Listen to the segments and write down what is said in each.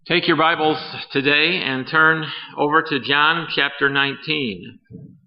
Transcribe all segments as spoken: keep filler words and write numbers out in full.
Take your Bibles today and turn over to John chapter nineteen.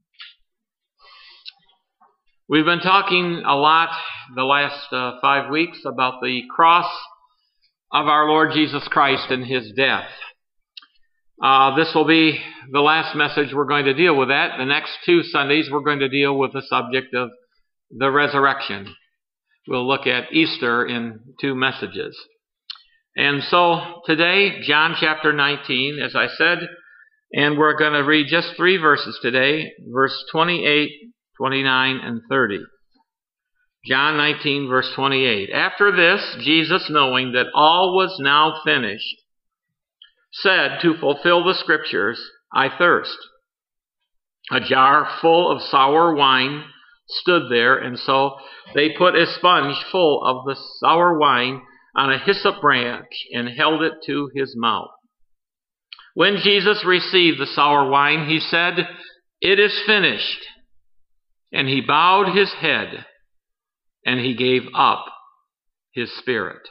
We've been talking a lot the last uh, five weeks about the cross of our Lord Jesus Christ and His death. Uh, this will be the last message we're going to deal with that. The next two Sundays we're going to deal with the subject of the resurrection. We'll look at Easter in two messages. And so today, John chapter nineteen, as I said, and we're going to read just three verses today, verse twenty-eight, twenty-nine, and thirty. John nineteen, verse twenty-eight. After this, Jesus, knowing that all was now finished, said to fulfill the Scriptures, I thirst. A jar full of sour wine stood there, and so they put a sponge full of the sour wine on a hyssop branch and held it to his mouth. When Jesus received the sour wine, he said, It is finished. And he bowed his head and he gave up his spirit.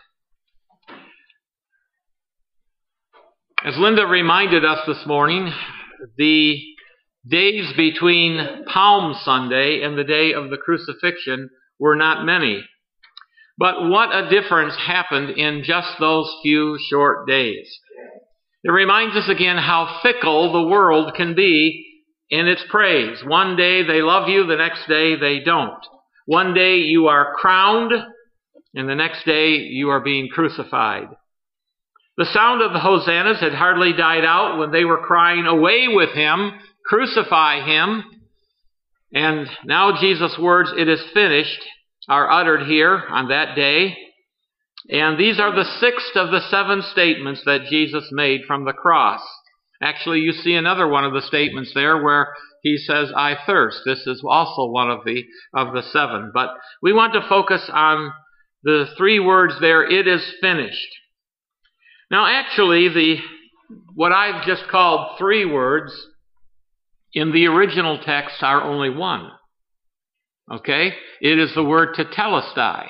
As Linda reminded us this morning, the days between Palm Sunday and the day of the crucifixion were not many. But what a difference happened in just those few short days. It reminds us again how fickle the world can be in its praise. One day they love you, the next day they don't. One day you are crowned, and the next day you are being crucified. The sound of the hosannas had hardly died out when they were crying, Away with him, crucify him. And now Jesus' words, It is finished, are uttered here on that day. And these are the sixth of the seven statements that Jesus made from the cross. Actually, you see another one of the statements there where he says, I thirst. This is also one of the of the seven. But we want to focus on the three words there, it is finished. Now, actually, the what I've just called three words in the original text are only one. Okay? It is the word tetelestai.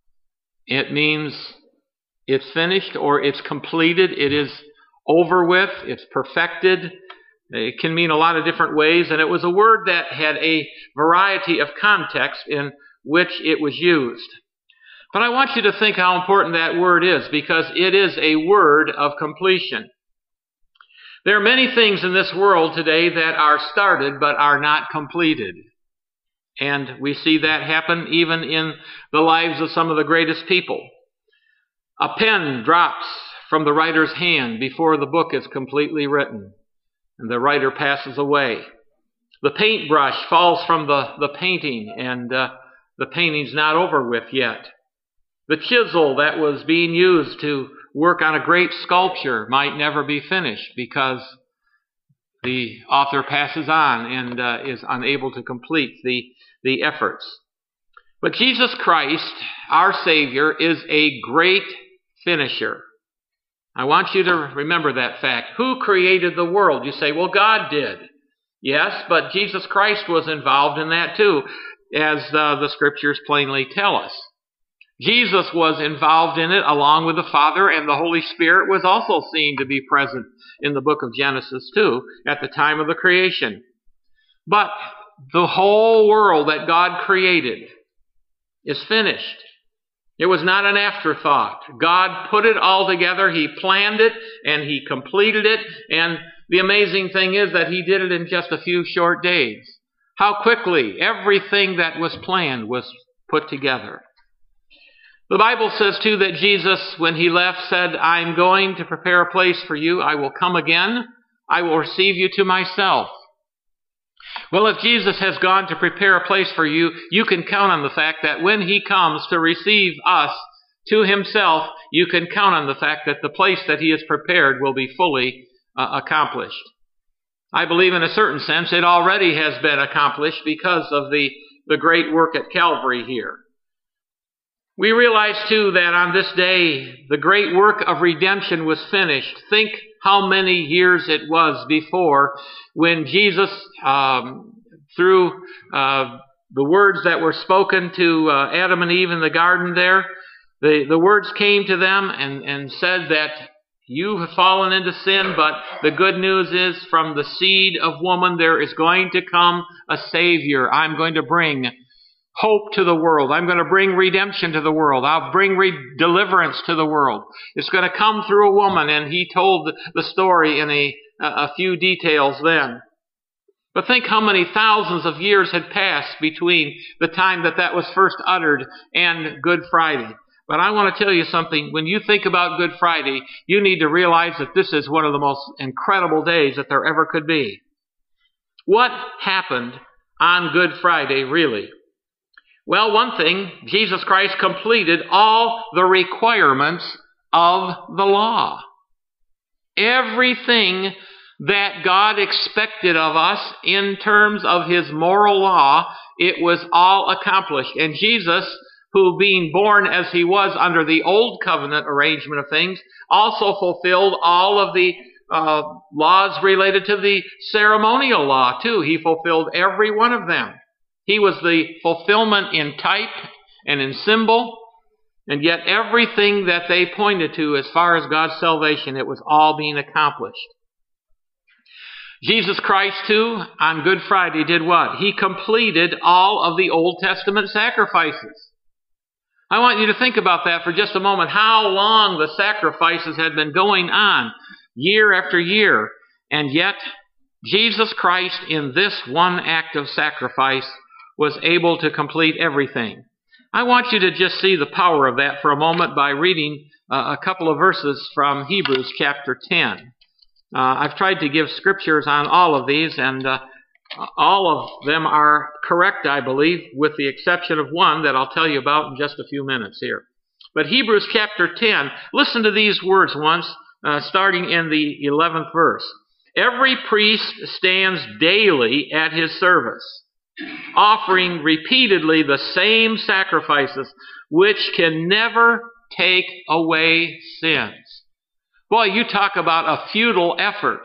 It means it's finished or it's completed. It is over with. It's perfected. It can mean a lot of different ways. And it was a word that had a variety of context in which it was used. But I want you to think how important that word is, because it is a word of completion. There are many things in this world today that are started but are not completed. And we see that happen even in the lives of some of the greatest people. A pen drops from the writer's hand before the book is completely written, and the writer passes away. The paintbrush falls from the, the painting, and uh, the painting's not over with yet. The chisel that was being used to work on a great sculpture might never be finished because the author passes on and uh, is unable to complete the, the efforts. But Jesus Christ, our Savior, is a great finisher. I want you to remember that fact. Who created the world? You say, well, God did. Yes, but Jesus Christ was involved in that too, as uh, the Scriptures plainly tell us. Jesus was involved in it along with the Father, and the Holy Spirit was also seen to be present in the book of Genesis too, at the time of the creation. But the whole world that God created is finished. It was not an afterthought. God put it all together. He planned it and He completed it. And the amazing thing is that He did it in just a few short days. How quickly everything that was planned was put together. The Bible says, too, that Jesus, when He left, said, I'm going to prepare a place for you. I will come again. I will receive you to myself. Well, if Jesus has gone to prepare a place for you, you can count on the fact that when He comes to receive us to Himself, you can count on the fact that the place that He has prepared will be fully uh, accomplished. I believe in a certain sense it already has been accomplished because of the, the great work at Calvary here. We realize, too, that on this day, the great work of redemption was finished. Think how many years it was before when Jesus, um, through uh, the words that were spoken to uh, Adam and Eve in the garden there, the, the words came to them and, and said that You have fallen into sin, but the good news is from the seed of woman there is going to come a Savior. I'm going to bring hope to the world. I'm going to bring redemption to the world. I'll bring re- deliverance to the world. It's going to come through a woman, and he told the story in a, a few details then. But think how many thousands of years had passed between the time that that was first uttered and Good Friday. But I want to tell you something. When you think about Good Friday, you need to realize that this is one of the most incredible days that there ever could be. What happened on Good Friday, really? Well, one thing, Jesus Christ completed all the requirements of the law. Everything that God expected of us in terms of His moral law, it was all accomplished. And Jesus, who being born as He was under the old covenant arrangement of things, also fulfilled all of the uh, laws related to the ceremonial law, too. He fulfilled every one of them. He was the fulfillment in type and in symbol, and yet everything that they pointed to as far as God's salvation, it was all being accomplished. Jesus Christ, too, on Good Friday did what? He completed all of the Old Testament sacrifices. I want you to think about that for just a moment, how long the sacrifices had been going on, year after year, and yet Jesus Christ, in this one act of sacrifice, was able to complete everything. I want you to just see the power of that for a moment by reading uh, a couple of verses from Hebrews chapter ten. Uh, I've tried to give scriptures on all of these, and uh, all of them are correct, I believe, with the exception of one that I'll tell you about in just a few minutes here. But Hebrews chapter ten, listen to these words once, uh, starting in the eleventh verse. Every priest stands daily at his service, offering repeatedly the same sacrifices, which can never take away sins. Boy, you talk about a futile effort.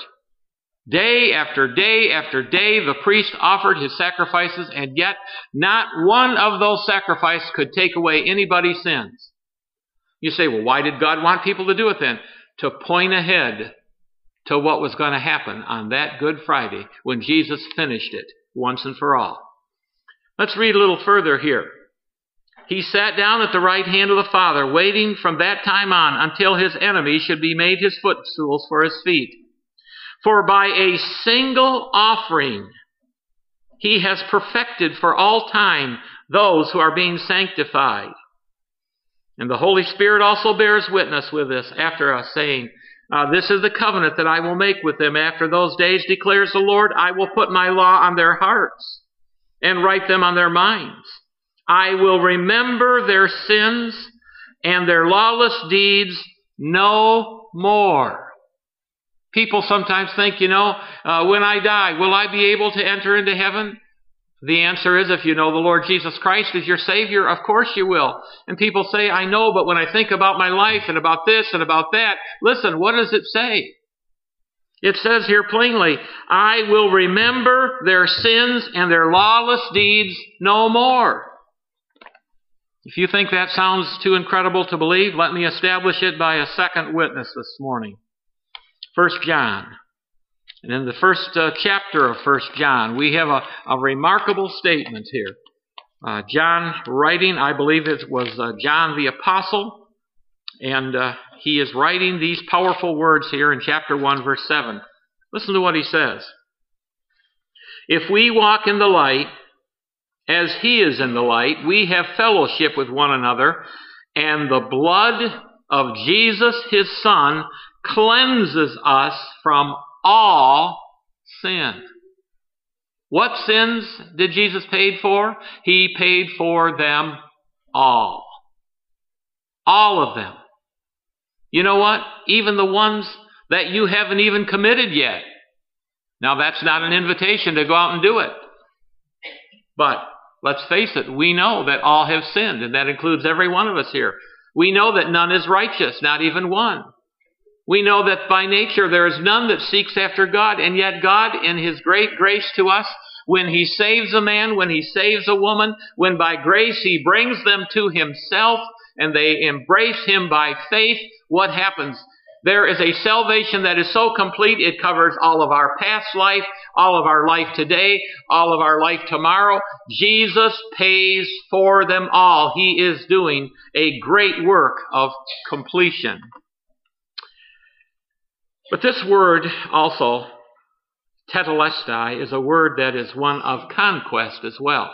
Day after day after day, the priest offered his sacrifices, and yet not one of those sacrifices could take away anybody's sins. You say, well, why did God want people to do it then? To point ahead to what was going to happen on that Good Friday when Jesus finished it once and for all. Let's read a little further here. He sat down at the right hand of the Father, waiting from that time on until his enemies should be made his footstools for his feet. For by a single offering he has perfected for all time those who are being sanctified. And the Holy Spirit also bears witness with us after us, saying, uh, this is the covenant that I will make with them after those days, declares the Lord. I will put my law on their hearts and write them on their minds. I will remember their sins and their lawless deeds no more. People sometimes think, you know, uh, when I die, will I be able to enter into heaven? The answer is, if you know the Lord Jesus Christ as your Savior, of course you will. And people say, I know, but when I think about my life and about this and about that, listen, what does it say? It says here plainly, I will remember their sins and their lawless deeds no more. If you think that sounds too incredible to believe, let me establish it by a second witness this morning. First John. And in the first uh, chapter of First John, we have a, a remarkable statement here. Uh, John writing, I believe it was uh, John the Apostle, and uh, he is writing these powerful words here in chapter one, verse seven. Listen to what he says. If we walk in the light, as he is in the light, we have fellowship with one another, and the blood of Jesus, his Son, cleanses us from all sin. What sins did Jesus pay for? He paid for them all. All of them. You know what? Even the ones that you haven't even committed yet. Now that's not an invitation to go out and do it. But let's face it, we know that all have sinned, and that includes every one of us here. We know that none is righteous, not even one. We know that by nature there is none that seeks after God, and yet God, in His great grace to us, when He saves a man, when He saves a woman, when by grace He brings them to Himself, and they embrace Him by faith, what happens? There is a salvation that is so complete it covers all of our past life, all of our life today, all of our life tomorrow. Jesus pays for them all. He is doing a great work of completion. But this word also, tetelestai, is a word that is one of conquest as well.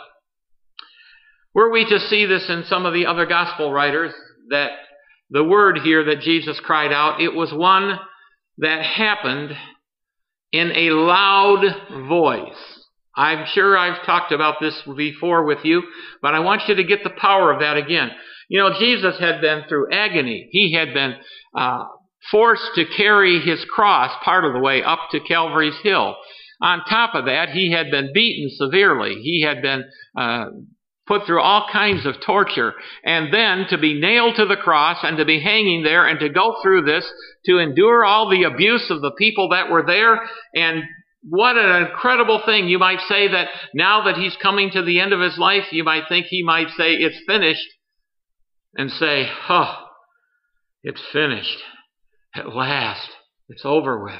Were we to see this in some of the other gospel writers, that the word here that Jesus cried out, it was one that happened in a loud voice. I'm sure I've talked about this before with you, but I want you to get the power of that again. You know, Jesus had been through agony. He had been uh, forced to carry his cross part of the way up to Calvary's Hill. On top of that, he had been beaten severely. He had been uh, put through all kinds of torture. And then to be nailed to the cross and to be hanging there and to go through this, to endure all the abuse of the people that were there. And what an incredible thing. You might say that now that he's coming to the end of his life, you might think he might say, it's finished. And say, oh, it's finished. At last, it's over with.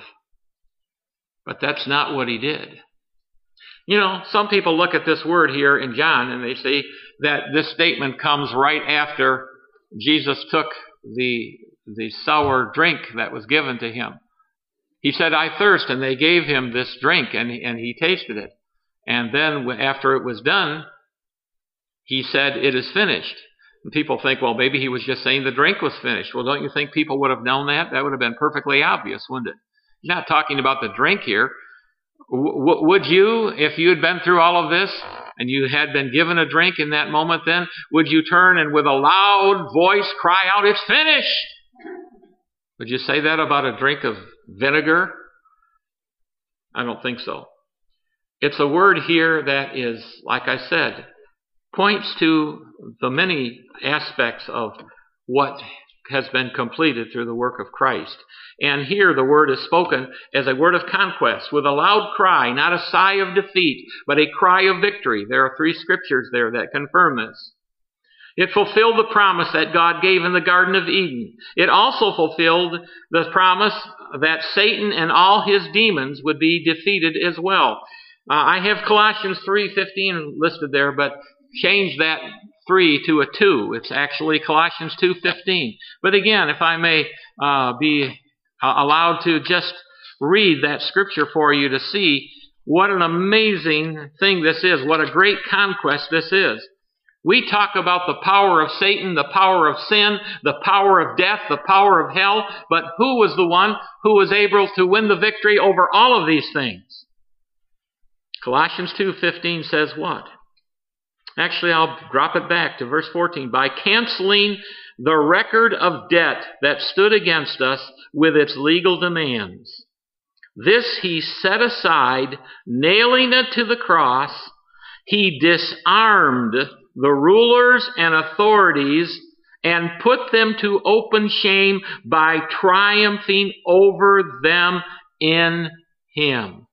But that's not what he did. You know, some people look at this word here in John and they see that this statement comes right after Jesus took the, the sour drink that was given to him. He said, I thirst, and they gave him this drink, and, and he tasted it. And then after it was done, he said, it is finished. And people think, well, maybe he was just saying the drink was finished. Well, don't you think people would have known that? That would have been perfectly obvious, wouldn't it? He's not talking about the drink here. W- would you, if you had been through all of this and you had been given a drink in that moment then, would you turn and with a loud voice cry out, it's finished? Would you say that about a drink of vinegar? I don't think so. It's a word here that is, like I said, points to the many aspects of what has been completed through the work of Christ. And here the word is spoken as a word of conquest, with a loud cry, not a sigh of defeat, but a cry of victory. There are three scriptures there that confirm this. It fulfilled the promise that God gave in the Garden of Eden. It also fulfilled the promise that Satan and all his demons would be defeated as well. Uh, I have Colossians three fifteen listed there, but change that three to a two. It's actually Colossians two fifteen. But again, if I may uh, be allowed to just read that scripture for you to see what an amazing thing this is, what a great conquest this is. We talk about the power of Satan, the power of sin, the power of death, the power of hell, but who was the one who was able to win the victory over all of these things? Colossians two fifteen says what? Actually, I'll drop it back to verse fourteen. By canceling the record of debt that stood against us with its legal demands. This he set aside, nailing it to the cross. He disarmed the rulers and authorities and put them to open shame by triumphing over them in him.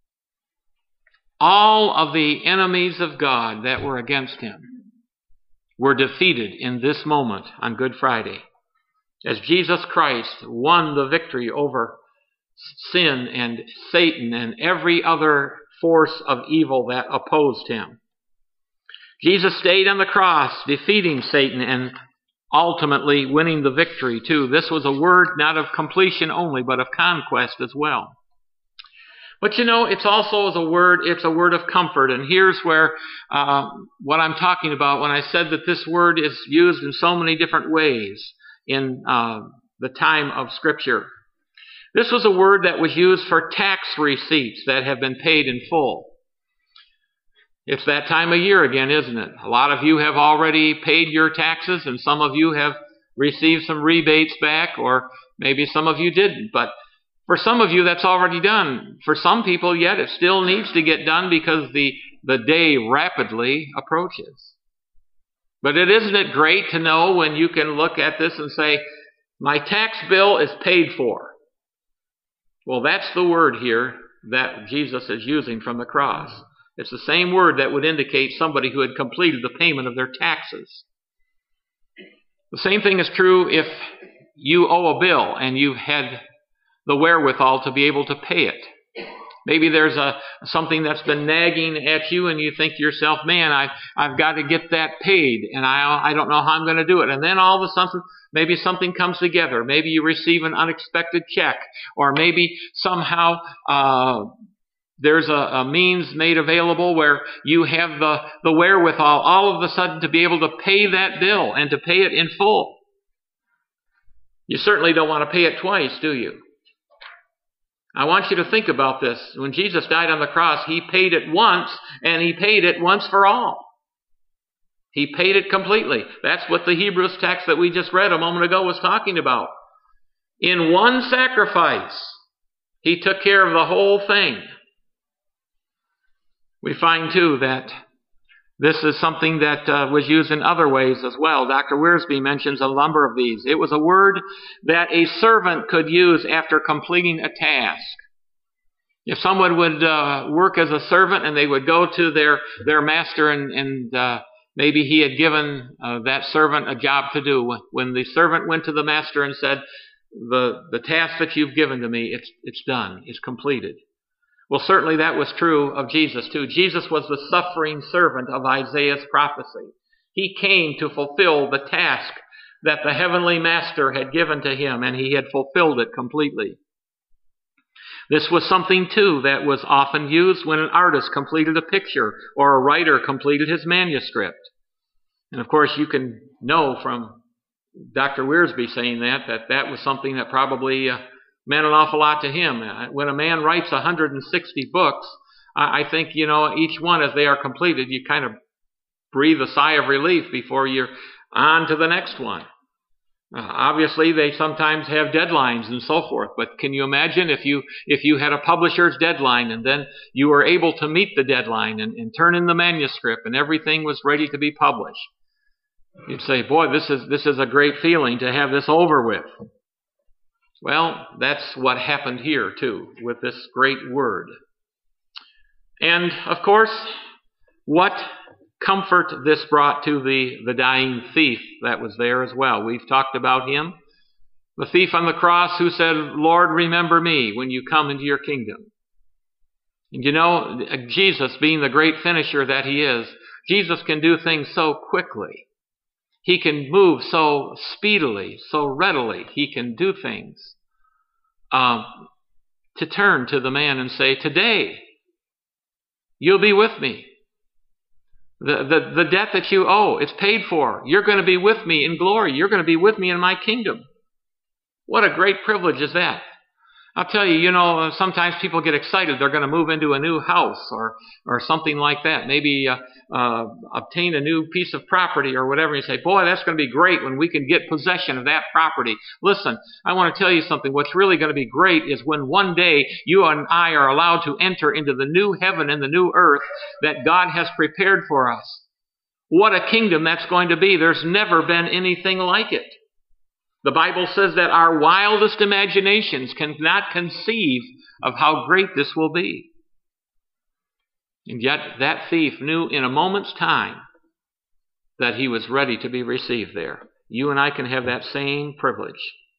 All of the enemies of God that were against him were defeated in this moment on Good Friday, as Jesus Christ won the victory over sin and Satan and every other force of evil that opposed him. Jesus stayed on the cross, defeating Satan and ultimately winning the victory too. This was a word not of completion only, but of conquest as well. But you know, it's also as a word, it's a word of comfort. And here's where uh, what I'm talking about when I said that this word is used in so many different ways in uh, the time of Scripture. This was a word that was used for tax receipts that have been paid in full. It's that time of year again, isn't it? A lot of you have already paid your taxes, and some of you have received some rebates back, or maybe some of you didn't. But for some of you, that's already done. For some people, yet, it still needs to get done because the, the day rapidly approaches. But it isn't it great to know when you can look at this and say, my tax bill is paid for. Well, that's the word here that Jesus is using from the cross. It's the same word that would indicate somebody who had completed the payment of their taxes. The same thing is true if you owe a bill and you've had the wherewithal to be able to pay it. Maybe there's a something that's been nagging at you and you think to yourself, man, I, I've got to get that paid and I, I don't know how I'm going to do it. And then all of a sudden, maybe something comes together. Maybe you receive an unexpected check, or maybe somehow uh, there's a, a means made available where you have the, the wherewithal all of a sudden to be able to pay that bill and to pay it in full. You certainly don't want to pay it twice, do you? I want you to think about this. When Jesus died on the cross, He paid it once, and He paid it once for all. He paid it completely. That's what the Hebrews text that we just read a moment ago was talking about. In one sacrifice, He took care of the whole thing. We find, too, that this is something that uh, was used in other ways as well. Doctor Wiersbe mentions a number of these. It was a word that a servant could use after completing a task. If someone would uh, work as a servant and they would go to their, their master and, and uh, maybe he had given uh, that servant a job to do. When the servant went to the master and said, the, the task that you've given to me, it's, it's done, it's completed. Well, certainly that was true of Jesus too. Jesus was the suffering servant of Isaiah's prophecy. He came to fulfill the task that the heavenly master had given to him, and he had fulfilled it completely. This was something too that was often used when an artist completed a picture or a writer completed his manuscript. And of course you can know from Doctor Wiersbe saying that, that that was something that probably uh, meant an awful lot to him. When a man writes one hundred sixty books, I think, you know, each one as they are completed, you kind of breathe a sigh of relief before you're on to the next one. Uh, obviously, they sometimes have deadlines and so forth, but can you imagine if you if you had a publisher's deadline and then you were able to meet the deadline and, and turn in the manuscript and everything was ready to be published? You'd say, boy, this is this is a great feeling to have this over with. Well, that's what happened here, too, with this great word. And, of course, what comfort this brought to the, the dying thief that was there as well. We've talked about him. The thief on the cross who said, Lord, remember me when you come into your kingdom. And you know, Jesus, being the great finisher that He is, Jesus can do things so quickly. He can move so speedily, so readily. He can do things. Um, to turn to the man and say, today, you'll be with me. The, the, the debt that you owe, it's paid for. You're going to be with me in glory. You're going to be with me in my kingdom. What a great privilege is that. I'll tell you, you know, sometimes people get excited. They're going to move into a new house or or something like that. Maybe uh, uh, obtain a new piece of property or whatever. You say, boy, that's going to be great when we can get possession of that property. Listen, I want to tell you something. What's really going to be great is when one day you and I are allowed to enter into the new heaven and the new earth that God has prepared for us. What a kingdom that's going to be. There's never been anything like it. The Bible says that our wildest imaginations cannot conceive of how great this will be. And yet that thief knew in a moment's time that he was ready to be received there. You and I can have that same privilege.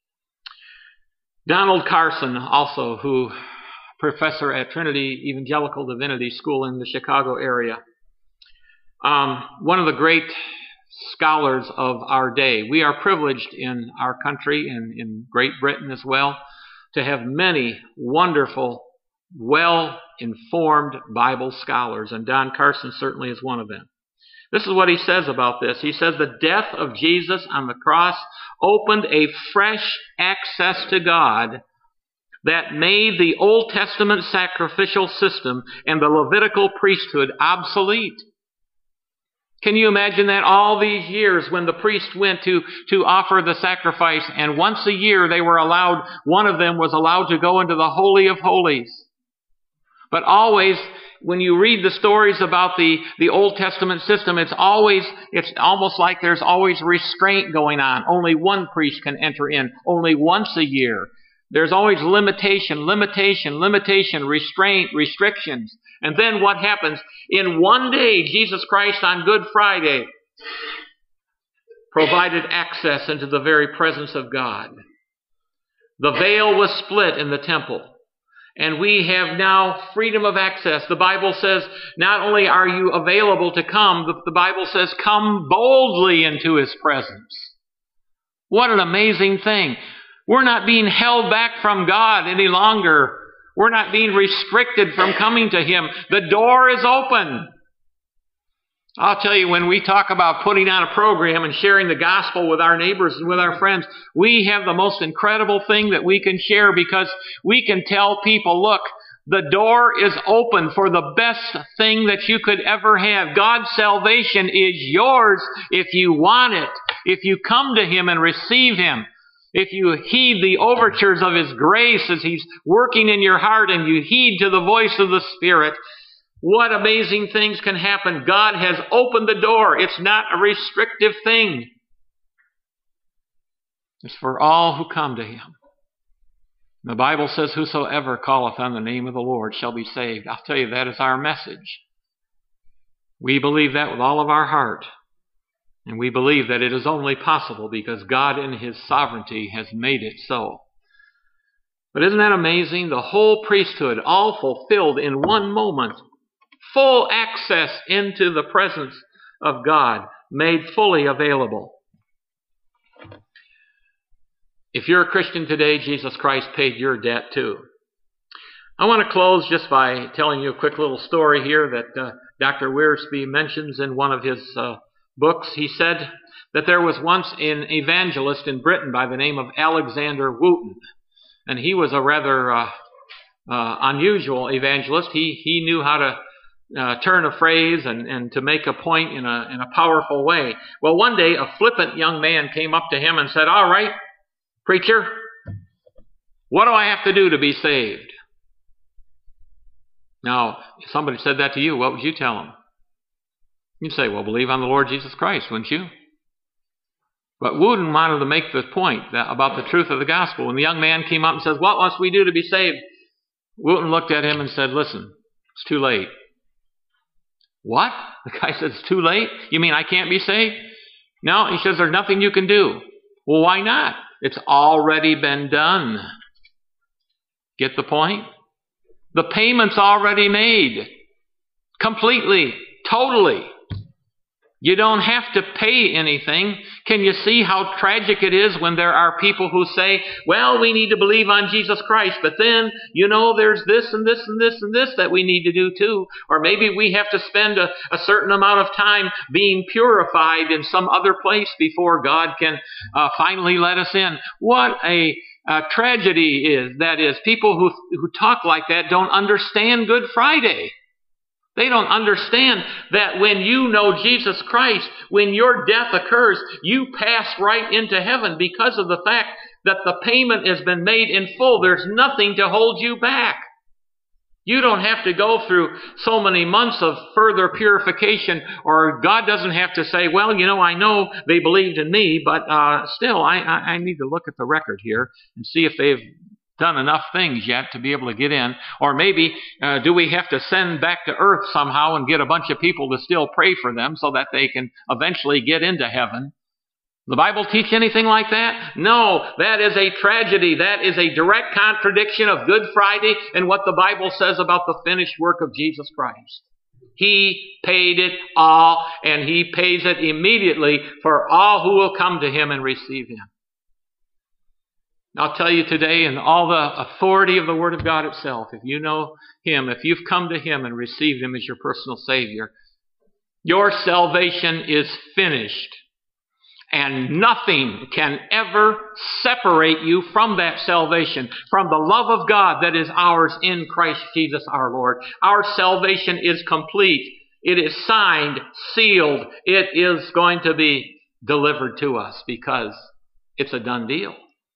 Donald Carson, also, who professor at Trinity Evangelical Divinity School in the Chicago area, um, one of the great scholars of our day. We are privileged in our country and in Great Britain as well to have many wonderful, well-informed Bible scholars, and Don Carson certainly is one of them. This is what he says about this. He says the death of Jesus on the cross opened a fresh access to God that made the Old Testament sacrificial system and the Levitical priesthood obsolete. Can you imagine that all these years when the priest went to, to offer the sacrifice, and once a year they were allowed, one of them was allowed to go into the Holy of Holies. But always, when you read the stories about the, the Old Testament system, it's always, it's almost like there's always restraint going on. Only one priest can enter in, only once a year. There's always limitation, limitation, limitation, restraint, restrictions. And then what happens? In one day, Jesus Christ on Good Friday provided access into the very presence of God. The veil was split in the temple. And we have now freedom of access. The Bible says not only are you available to come, but the Bible says come boldly into His presence. What an amazing thing. We're not being held back from God any longer. We're not being restricted from coming to Him. The door is open. I'll tell you, when we talk about putting on a program and sharing the gospel with our neighbors and with our friends, we have the most incredible thing that we can share, because we can tell people, look, the door is open for the best thing that you could ever have. God's salvation is yours if you want it. If you come to Him and receive Him. If you heed the overtures of His grace as He's working in your heart, and you heed to the voice of the Spirit, what amazing things can happen. God has opened the door. It's not a restrictive thing. It's for all who come to Him. The Bible says, whosoever calleth on the name of the Lord shall be saved. I'll tell you, that is our message. We believe that with all of our heart. And we believe that it is only possible because God in His sovereignty has made it so. But isn't that amazing? The whole priesthood, all fulfilled in one moment. Full access into the presence of God, made fully available. If you're a Christian today, Jesus Christ paid your debt too. I want to close just by telling you a quick little story here that uh, Doctor Wiersbe mentions in one of his uh, books. He said that there was once an evangelist in Britain by the name of Alexander Wooten, and he was a rather uh, uh, unusual evangelist. He he knew how to Uh, turn a phrase and, and to make a point in a in a powerful way. Well, one day a flippant young man came up to him and said, "All right, preacher, what do I have to do to be saved?" Now, if somebody said that to you, what would you tell them? You'd say, "Well, believe on the Lord Jesus Christ," wouldn't you? But Wooten wanted to make the point that, about the truth of the gospel. When the young man came up and says, "What must we do to be saved?" Wooten looked at him and said, "Listen, it's too late." "What?" The guy says, "It's too late? You mean I can't be saved?" "No," he says, "there's nothing you can do." "Well, why not? It's already been done." Get the point? The payment's already made. Completely. Totally. You don't have to pay anything. Can you see how tragic it is when there are people who say, "Well, we need to believe on Jesus Christ, but then, you know, there's this and this and this and this that we need to do too. Or maybe we have to spend a, a certain amount of time being purified in some other place before God can uh, finally let us in." What a, a tragedy is that is. People who, who talk like that don't understand Good Friday. They don't understand that when you know Jesus Christ, when your death occurs, you pass right into heaven because of the fact that the payment has been made in full. There's nothing to hold you back. You don't have to go through so many months of further purification, or God doesn't have to say, "Well, you know, I know they believed in me, but uh, still, I, I, I need to look at the record here and see if they've done enough things yet to be able to get in." Or maybe, uh, do we have to send back to earth somehow and get a bunch of people to still pray for them so that they can eventually get into heaven? The Bible teach anything like that? No, that is a tragedy. That is a direct contradiction of Good Friday and what the Bible says about the finished work of Jesus Christ. He paid it all, and He pays it immediately for all who will come to Him and receive Him. I'll tell you today, in all the authority of the Word of God itself, if you know Him, if you've come to Him and received Him as your personal Savior, your salvation is finished. And nothing can ever separate you from that salvation, from the love of God that is ours in Christ Jesus our Lord. Our salvation is complete. It is signed, sealed. It is going to be delivered to us because it's a done deal.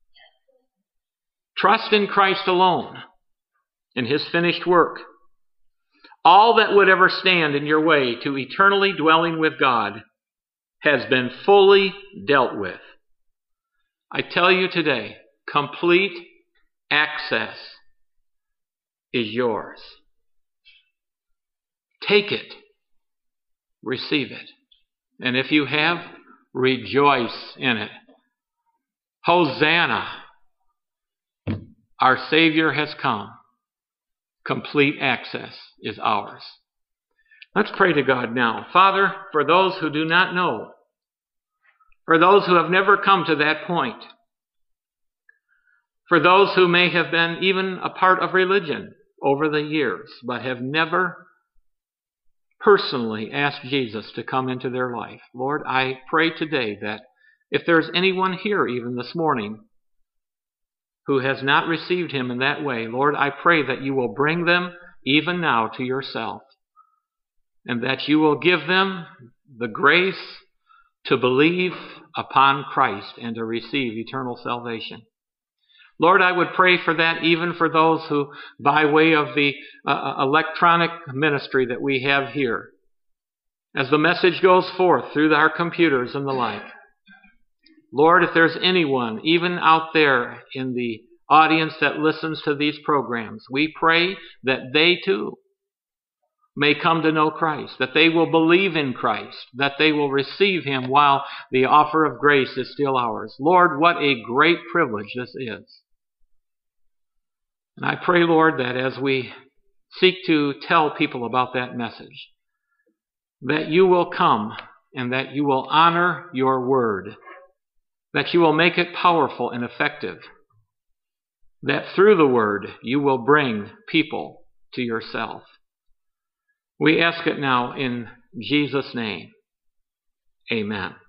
Trust in Christ alone, in His finished work. All that would ever stand in your way to eternally dwelling with God has been fully dealt with. I tell you today, complete access is yours. Take it. Receive it. And if you have, rejoice in it. Hosanna. Our Savior has come. Complete access is ours. Let's pray to God now. Father, for those who do not know, for those who have never come to that point, for those who may have been even a part of religion over the years, but have never personally asked Jesus to come into their life, Lord, I pray today that if there's anyone here even this morning who has not received him in that way, Lord, I pray that you will bring them even now to yourself, and that you will give them the grace to believe upon Christ and to receive eternal salvation. Lord, I would pray for that even for those who, by way of the uh, electronic ministry that we have here, as the message goes forth through our computers and the like, Lord, if there's anyone, even out there in the audience that listens to these programs, we pray that they too may come to know Christ, that they will believe in Christ, that they will receive him while the offer of grace is still ours. Lord, what a great privilege this is. And I pray, Lord, that as we seek to tell people about that message, that you will come and that you will honor your word, that you will make it powerful and effective, that through the word you will bring people to yourself. We ask it now in Jesus' name. Amen.